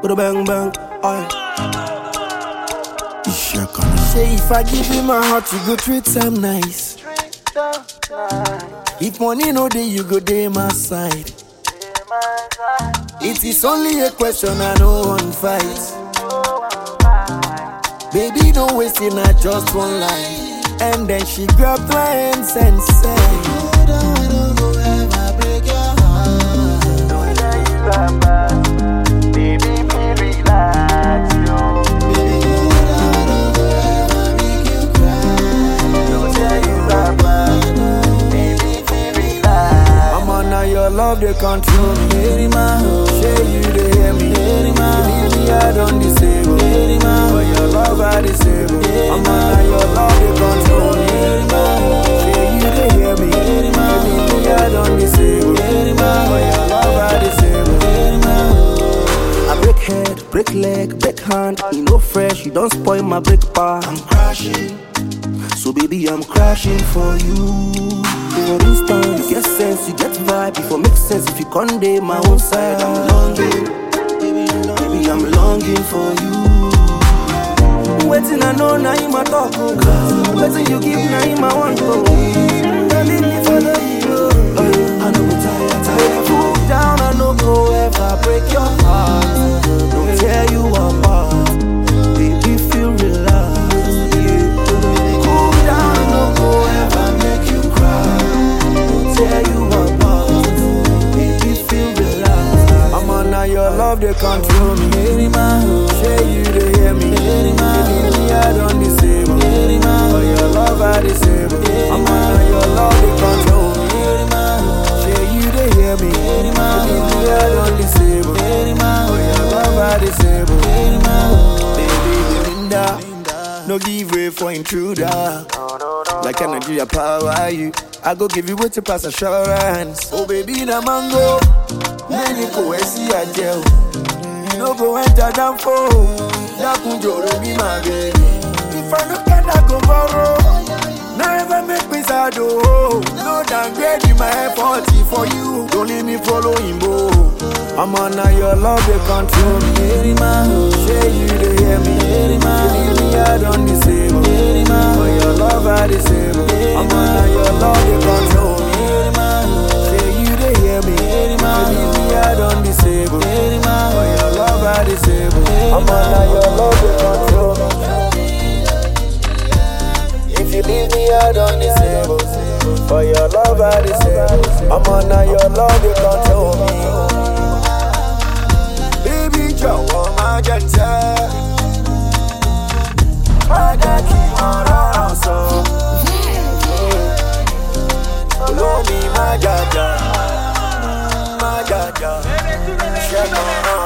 Put a bang bang, aye. Say if I give you my heart, you go treat them nice. If money no day, you go day my side. It is only a question, I no one fight. Baby, don't waste it, not just one line. And then she grabbed my hands and said, don't go ever break your heart. Don't let you have bad. Baby, be relaxed, yo. Baby, don't go ever make you cry. Don't let you have bad. Baby, be relaxed. I'm on now, your love, they control me. Say you, they hear me. Believe me, I don't disable. But your love, I disable. I'm on now, your love, they control me. Say you, they hear me. Believe me, I don't disable. But your love, I disable. I break head, break leg, break hand. You know fresh, you don't spoil my break bar. I'm crashing, so baby I'm crashing for you. For instance, you get sense, you get vibe. If it makes sense, if you can't day my own side, I'm longing, baby I'm longing for you. Waiting I know now you my talk, waiting you give now you my one go. Don't leave me for the hero. I know I'm tired. Cool down, I know go ever break your heart. Don't tear you apart, baby feel relaxed. Cool down, I know go ever make you cry. Don't tear you apart, baby feel relaxed. I'm on now, your love they control me. Say you they hear me. I don't disable. But your love I disable. I'm on now, your love they control me. Say you they hear me. I don't disable. But your love I disable. Baby Linda, no give way for intruder. Like Nigeria power you, I go give you what you pass assurance. Oh baby na mango, many go see a gel. You no go enter down for. That kunjoro be my baby. If I look at that go borrow, never make me sad oh. No downgrade in my effort for you. Don't leave me following bo. I'm on now, your love they control me. Say you they hear me. Believe me I don't disable. But your love I disable. I'm on now, your love they control me. Say you they hear me. Believe me I don't disable. But your love I disable. I'm on now, your love they control me. If you leave me I don't disable. For your love I disable. I'm on now, your love they control me. Baby jọ̀wọ́ má jẹ́ tẹ́. Má jẹ́ kí ọ̀rọ̀ sọ. Olómi má jàjà. Má jàjà. Ṣẹ́gun.